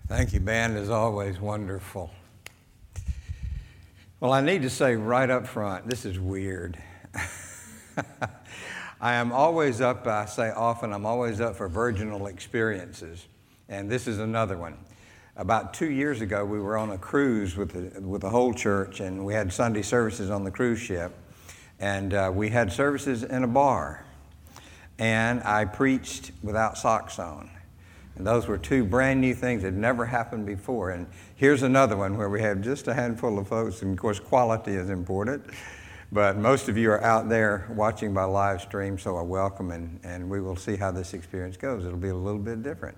Thank you, band, is always wonderful. Well, I need to say right up front, this is weird. I am always up, I say often, I'm always up for virginal experiences, and this is another one. About 2 years ago, we were on a cruise with the whole church, and we had Sunday services on the cruise ship, and we had services in a bar, and I preached without socks on. And those were two brand new things that had never happened before. And here's another one where we have just a handful of folks, and of course quality is important. But most of you are out there watching by live stream, so I welcome, and we will see how this experience goes. It'll be a little bit different.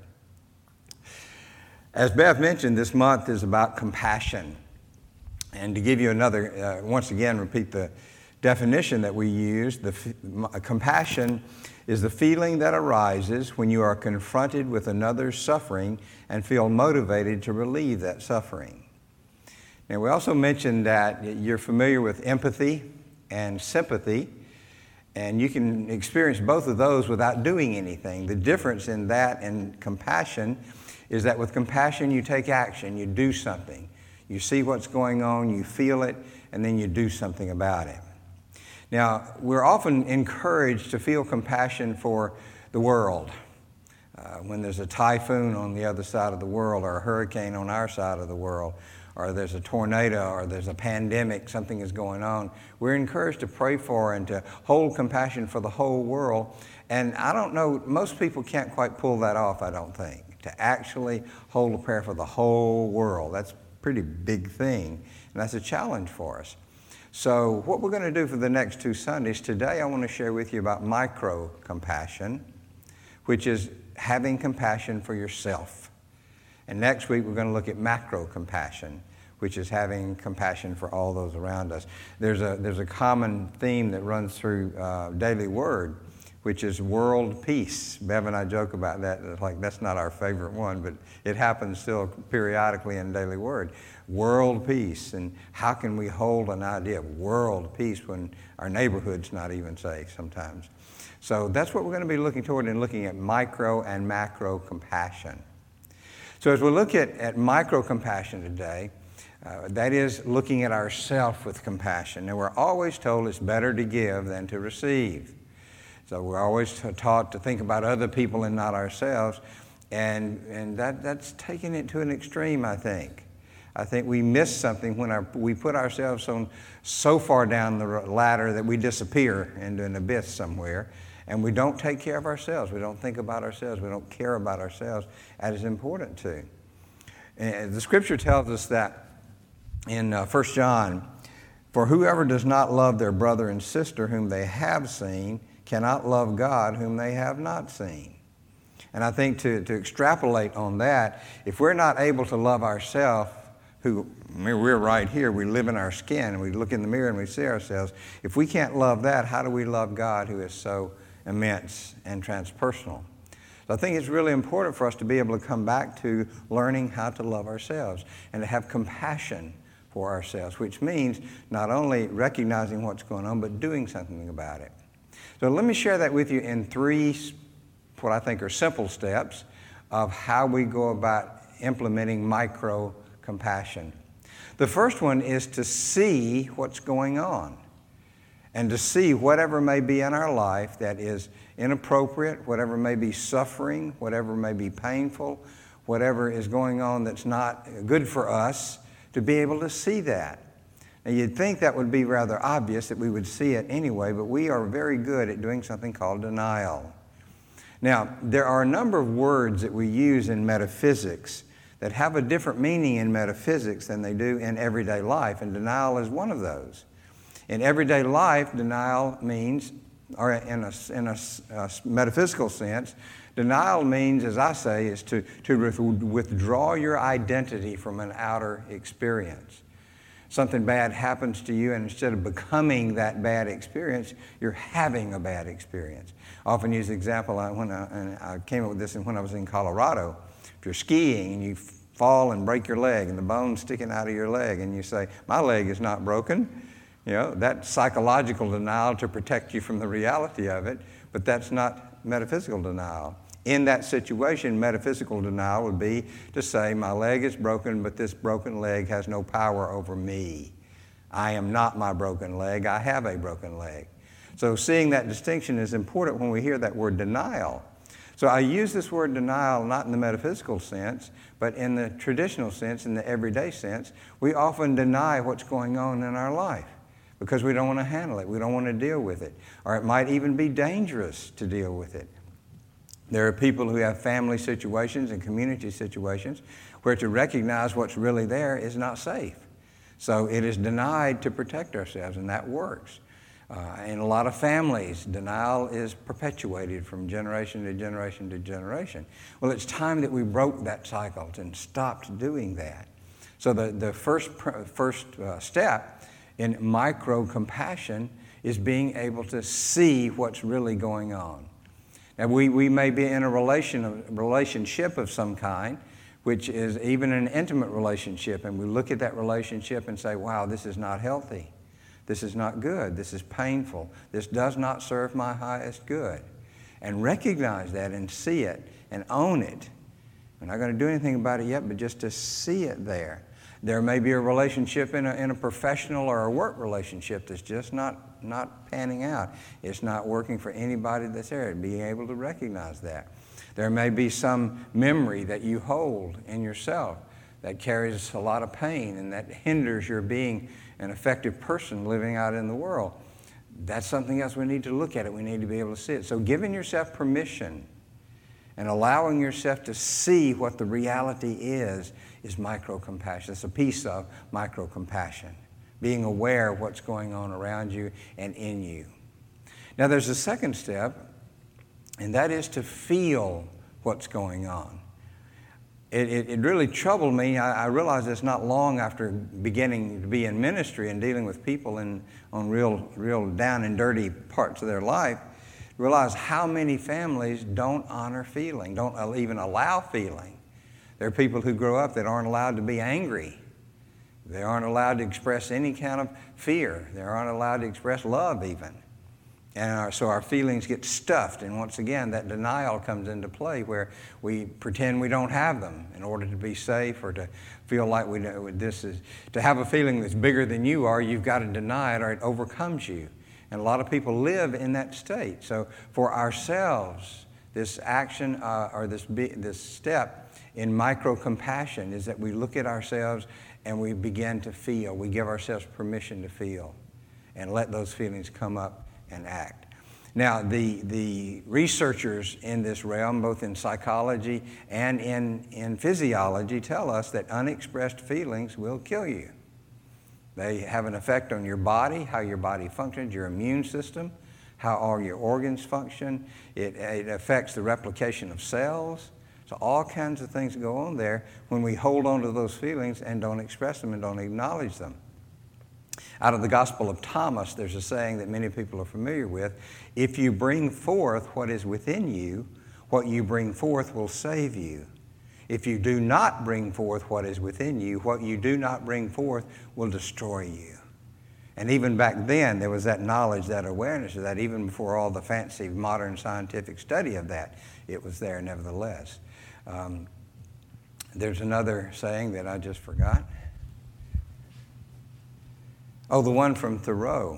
As Beth mentioned, this month is about compassion. And to give you another, once again, repeat the definition that we use, compassion is the feeling that arises when you are confronted with another's suffering and feel motivated to relieve that suffering. And we also mentioned that you're familiar with empathy and sympathy, and you can experience both of those without doing anything. The difference in that and compassion is that with compassion you take action, you do something. You see what's going on, you feel it, and then you do something about it. Now, we're often encouraged to feel compassion for the world. When there's a typhoon on the other side of the world, or a hurricane on our side of the world, or there's a tornado, or there's a pandemic, something is going on, we're encouraged to pray for and to hold compassion for the whole world. And I don't know, most people can't quite pull that off, I don't think, to actually hold a prayer for the whole world. That's a pretty big thing, and that's a challenge for us. So what we're going to do for the next 2 Sundays, today I want to share with you about micro-compassion, which is having compassion for yourself. And next week we're going to look at macro-compassion, which is having compassion for all those around us. There's a common theme that runs through Daily Word, which is world peace. Bev and I joke about that, like that's not our favorite one, but it happens still periodically in Daily Word. World peace, and how can we hold an idea of world peace when our neighborhood's not even safe sometimes? So that's what we're going to be looking toward in looking at micro and macro compassion. So as we look at micro compassion today, that is looking at ourselves with compassion. And we're always told it's better to give than to receive. So we're always taught to think about other people and not ourselves, and that's taking it to an extreme, I think. I think we miss something when we put ourselves so far down the ladder that we disappear into an abyss somewhere, and we don't take care of ourselves. We don't think about ourselves. We don't care about ourselves as is important to. And the Scripture tells us that in 1 John, for whoever does not love their brother and sister whom they have seen cannot love God whom they have not seen. And I think to extrapolate on that, if we're not able to love ourselves, we're right here, we live in our skin, and we look in the mirror and we see ourselves. If we can't love that, how do we love God who is so immense and transpersonal? So I think it's really important for us to be able to come back to learning how to love ourselves and to have compassion for ourselves, which means not only recognizing what's going on, but doing something about it. So let me share that with you in 3, what I think are simple steps of how we go about implementing micro-compassion. The first one is to see what's going on and to see whatever may be in our life that is inappropriate, whatever may be suffering, whatever may be painful, whatever is going on that's not good for us, to be able to see that. Now, you'd think that would be rather obvious that we would see it anyway, but we are very good at doing something called denial. Now, there are a number of words that we use in metaphysics that have a different meaning in metaphysics than they do in everyday life, and denial is one of those. In everyday life, denial means, or in a metaphysical sense, denial means, as I say, is to withdraw your identity from an outer experience. Something bad happens to you, and instead of becoming that bad experience, you're having a bad experience. I often use the example, and I came up with this when I was in Colorado. If you're skiing and you fall and break your leg and the bone's sticking out of your leg, and you say, my leg is not broken, that's psychological denial to protect you from the reality of it, but that's not metaphysical denial. In that situation, metaphysical denial would be to say, my leg is broken, but this broken leg has no power over me. I am not my broken leg. I have a broken leg. So seeing that distinction is important when we hear that word denial. So I use this word denial not in the metaphysical sense, but in the traditional sense, in the everyday sense. We often deny what's going on in our life because we don't want to handle it. We don't want to deal with it. Or it might even be dangerous to deal with it. There are people who have family situations and community situations where to recognize what's really there is not safe. So it is denied to protect ourselves, and that works. In a lot of families, denial is perpetuated from generation to generation to generation. Well, it's time that we broke that cycle and stopped doing that. So the first step in micro-compassion is being able to see what's really going on. Now, we may be in a relationship of some kind, which is even an intimate relationship, and we look at that relationship and say, wow, this is not healthy. This is not good. This is painful. This does not serve my highest good. And recognize that and see it and own it. We're not going to do anything about it yet, but just to see it there. There may be a relationship in a professional or a work relationship that's just not panning out. It's not working for anybody that's there. Being able to recognize that. There may be some memory that you hold in yourself that carries a lot of pain and that hinders your being an effective person living out in the world. That's something else we need to look at it. We need to be able to see it. So giving yourself permission and allowing yourself to see what the reality is micro-compassion. It's a piece of micro-compassion, being aware of what's going on around you and in you. Now there's a second step, and that is to feel what's going on. It really troubled me. I realized this not long after beginning to be in ministry and dealing with people on real down and dirty parts of their life. Realize how many families don't honor feeling, don't even allow feeling. There are people who grow up that aren't allowed to be angry. They aren't allowed to express any kind of fear. They aren't allowed to express love even. And so our feelings get stuffed, and once again, that denial comes into play where we pretend we don't have them in order to be safe or to feel like to have a feeling that's bigger than you are, you've got to deny it or it overcomes you. And a lot of people live in that state. So for ourselves, this action or this step in micro-compassion is that we look at ourselves and we begin to feel. We give ourselves permission to feel and let those feelings come up and act. Now, the researchers in this realm, both in psychology and in physiology, tell us that unexpressed feelings will kill you. They have an effect on your body, how your body functions, your immune system, how all your organs function. It affects the replication of cells. So all kinds of things go on there when we hold on to those feelings and don't express them and don't acknowledge them. Out of the Gospel of Thomas, there's a saying that many people are familiar with. If you bring forth what is within you, what you bring forth will save you. If you do not bring forth what is within you, what you do not bring forth will destroy you. And even back then, there was that knowledge, that awareness of that, even before all the fancy modern scientific study of that, it was there nevertheless. There's another saying that I just forgot. Oh, the one from Thoreau.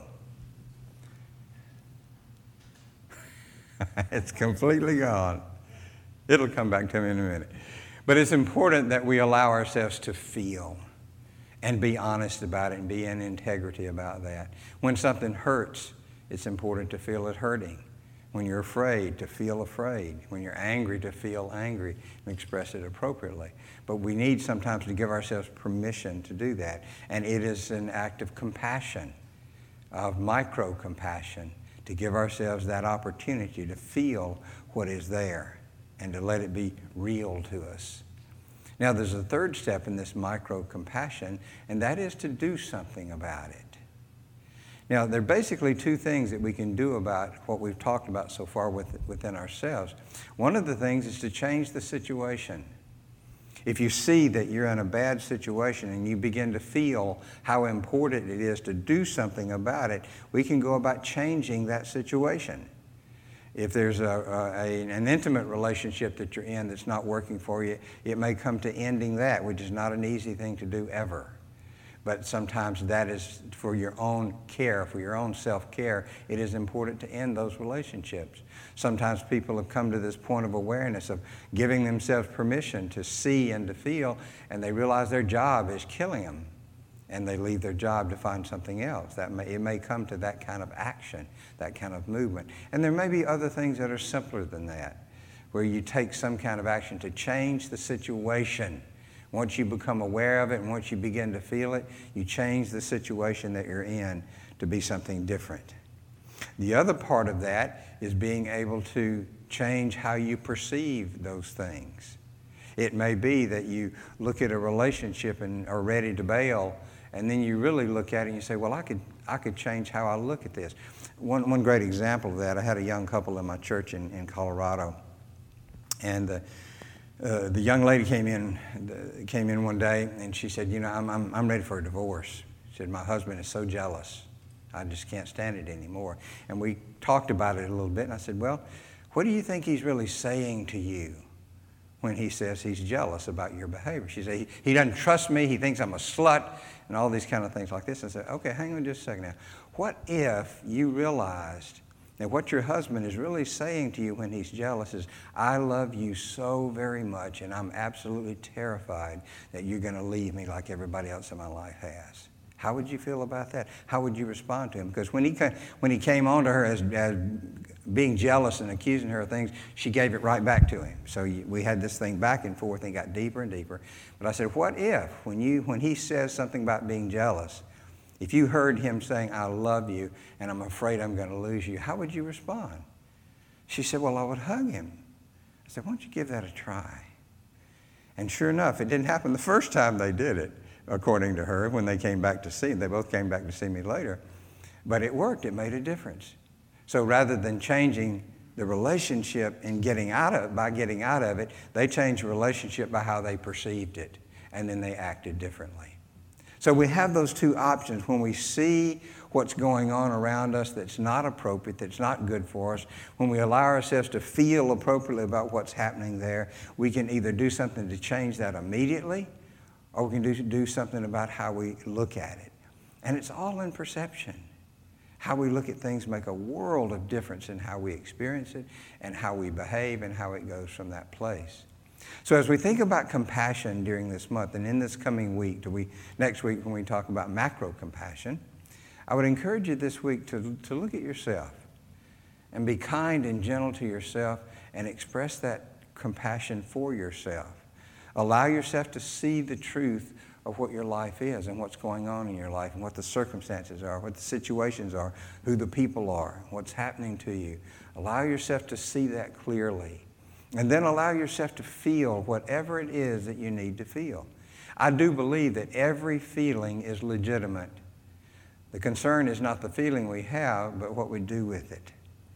It's completely gone. It'll come back to me in a minute. But it's important that we allow ourselves to feel and be honest about it and be in integrity about that. When something hurts, it's important to feel it hurting. When you're afraid, to feel afraid. When you're angry, to feel angry and express it appropriately. But we need sometimes to give ourselves permission to do that. And it is an act of compassion, of micro-compassion, to give ourselves that opportunity to feel what is there and to let it be real to us. Now, there's a third step in this micro-compassion, and that is to do something about it. Now, there are basically two things that we can do about what we've talked about so far within ourselves. One of the things is to change the situation. If you see that you're in a bad situation and you begin to feel how important it is to do something about it, we can go about changing that situation. If there's an intimate relationship that you're in that's not working for you, it may come to ending that, which is not an easy thing to do ever. But sometimes that is for your own care, for your own self-care. It is important to end those relationships. Sometimes people have come to this point of awareness of giving themselves permission to see and to feel, and they realize their job is killing them, and they leave their job to find something else. It may come to that kind of action, that kind of movement. And there may be other things that are simpler than that, where you take some kind of action to change the situation. Once you become aware of it and once you begin to feel it, you change the situation that you're in to be something different. The other part of that is being able to change how you perceive those things. It may be that you look at a relationship and are ready to bail, and then you really look at it and you say, well, I could change how I look at this. One great example of that, I had a young couple in my church in Colorado, and the young lady came in one day, and she said, I'm ready for a divorce. She said, my husband is so jealous. I just can't stand it anymore. And we talked about it a little bit, and I said, well, what do you think he's really saying to you when he says he's jealous about your behavior? She said, he doesn't trust me, he thinks I'm a slut, and all these kind of things like this. I said, okay, hang on just a second now. What if you realized that what your husband is really saying to you when he's jealous is, I love you so very much, and I'm absolutely terrified that you're going to leave me like everybody else in my life has? How would you feel about that? How would you respond to him? Because when he came on to her as being jealous and accusing her of things, she gave it right back to him. So we had this thing back and forth, and it got deeper and deeper. But I said, what if, when he says something about being jealous, if you heard him saying, I love you, and I'm afraid I'm going to lose you, how would you respond? She said, well, I would hug him. I said, why don't you give that a try? And sure enough, it didn't happen the first time they did it, according to her, when they came back to see me. They both came back to see me later. But it worked. It made a difference. So rather than changing the relationship and getting out of it, they changed the relationship by how they perceived it, and then they acted differently. So we have those two options. When we see what's going on around us that's not appropriate, that's not good for us, when we allow ourselves to feel appropriately about what's happening there, we can either do something to change that immediately, or we can do something about how we look at it. And it's all in perception. How we look at things make a world of difference in how we experience it and how we behave and how it goes from that place. So as we think about compassion during this month and in this coming week, next week when we talk about macro compassion, I would encourage you this week to look at yourself and be kind and gentle to yourself and express that compassion for yourself. Allow yourself to see the truth of what your life is and what's going on in your life and what the circumstances are, what the situations are, who the people are, what's happening to you. Allow yourself to see that clearly. And then allow yourself to feel whatever it is that you need to feel. I do believe that every feeling is legitimate. The concern is not the feeling we have, but what we do with it.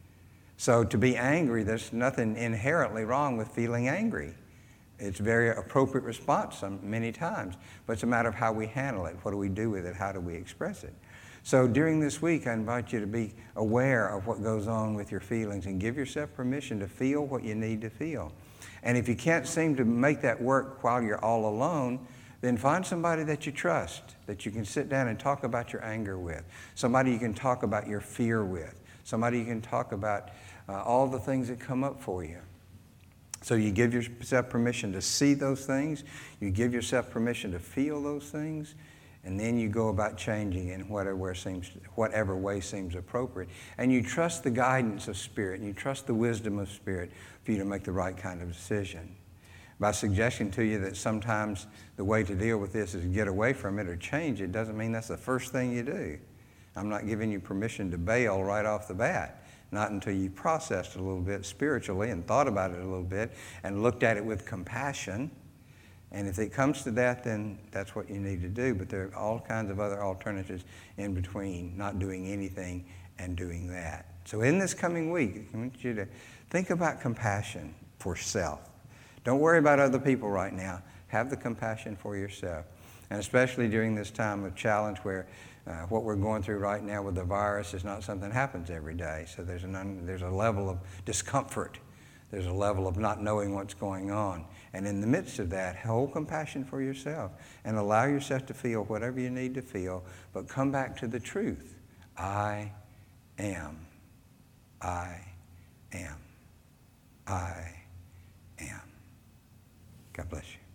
So to be angry, there's nothing inherently wrong with feeling angry. It's a very appropriate response many times, but it's a matter of how we handle it. What do we do with it? How do we express it? So during this week, I invite you to be aware of what goes on with your feelings and give yourself permission to feel what you need to feel. And if you can't seem to make that work while you're all alone, then find somebody that you trust, that you can sit down and talk about your anger with, somebody you can talk about your fear with, somebody you can talk about all the things that come up for you. So you give yourself permission to see those things, you give yourself permission to feel those things, and then you go about changing in whatever way seems appropriate. And you trust the guidance of Spirit, and you trust the wisdom of Spirit for you to make the right kind of decision. By suggesting to you that sometimes the way to deal with this is get away from it or change it, doesn't mean that's the first thing you do. I'm not giving you permission to bail right off the bat. Not until you've processed it a little bit spiritually and thought about it a little bit and looked at it with compassion. And if it comes to that, then that's what you need to do. But there are all kinds of other alternatives in between not doing anything and doing that. So in this coming week, I want you to think about compassion for self. Don't worry about other people right now. Have the compassion for yourself. And especially during this time of challenge where What we're going through right now with the virus is not something that happens every day. So there's a level of discomfort. There's a level of not knowing what's going on. And in the midst of that, hold compassion for yourself and allow yourself to feel whatever you need to feel, but come back to the truth. I am. I am. I am. God bless you.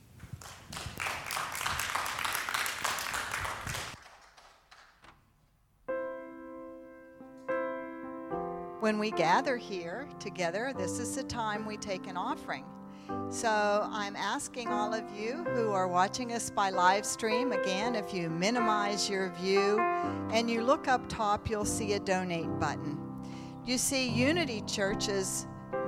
When we gather here together, this is the time we take an offering. So I'm asking all of you who are watching us by live stream, again, if you minimize your view and you look up top, you'll see a donate button. You see, Unity churches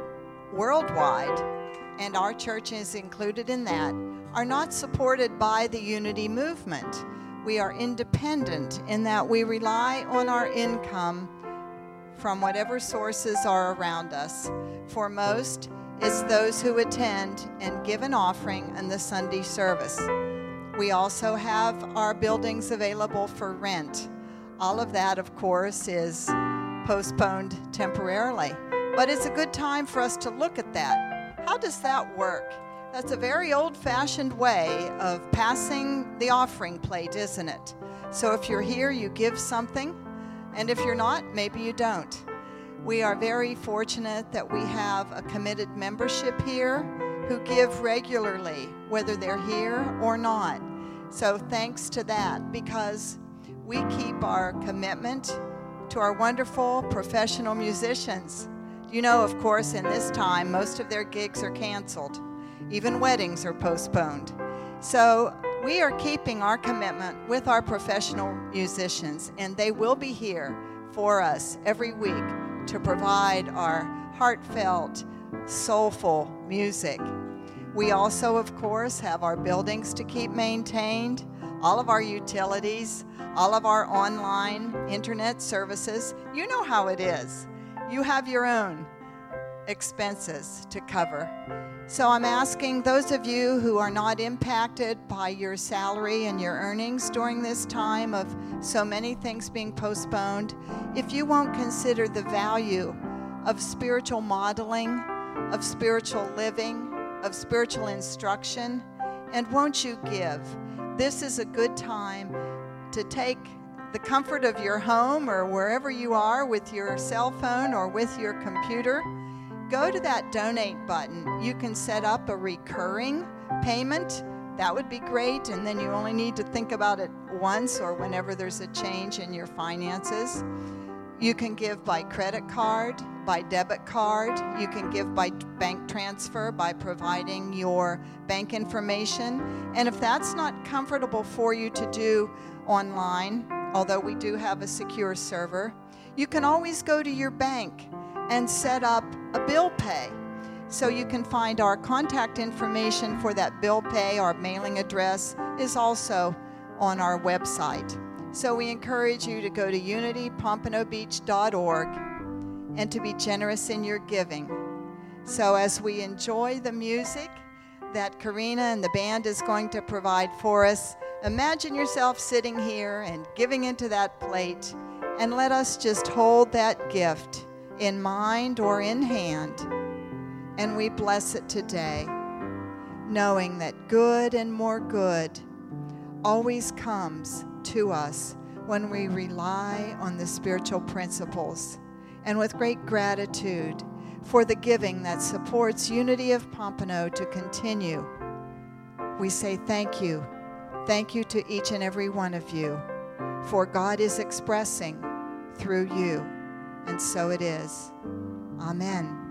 worldwide, and our church is included in that, are not supported by the Unity movement. We are independent in that we rely on our income from whatever sources are around us. For most, it's those who attend and give an offering in the Sunday service. We also have our buildings available for rent. All of that, of course, is postponed temporarily. But it's a good time for us to look at that. How does that work? That's a very old-fashioned way of passing the offering plate, isn't it? So if you're here, you give something. And if you're not, maybe you don't. We are very fortunate that we have a committed membership here who give regularly, whether they're here or not. So thanks to that, because we keep our commitment to our wonderful professional musicians. You know, of course, in this time, most of their gigs are canceled. Even weddings are postponed. So we are keeping our commitment with our professional musicians, and they will be here for us every week to provide our heartfelt, soulful music. We also, of course, have our buildings to keep maintained, all of our utilities, all of our online internet services. You know how it is. You have your own expenses to cover. So I'm asking those of you who are not impacted by your salary and your earnings during this time of so many things being postponed, if you won't consider the value of spiritual modeling, of spiritual living, of spiritual instruction, and won't you give? This is a good time to take the comfort of your home or wherever you are with your cell phone or with your computer. Go to that donate button. You can set up a recurring payment. That would be great, and then you only need to think about it once or whenever there's a change in your finances. You can give by credit card, by debit card. You can give by bank transfer by providing your bank information. And if that's not comfortable for you to do online, although we do have a secure server, you can always go to your bank and set up a bill pay. So you can find our contact information for that bill pay. Our mailing address is also on our website. So we encourage you to go to unitypompanobeach.org and to be generous in your giving. So as we enjoy the music that Karina and the band is going to provide for us, imagine yourself sitting here and giving into that plate, and let us just hold that gift in mind or in hand, and we bless it today, knowing that good and more good always comes to us when we rely on the spiritual principles, and with great gratitude for the giving that supports Unity of Pompano to continue, we say thank you. Thank you to each and every one of you, for God is expressing through you. And so it is. Amen.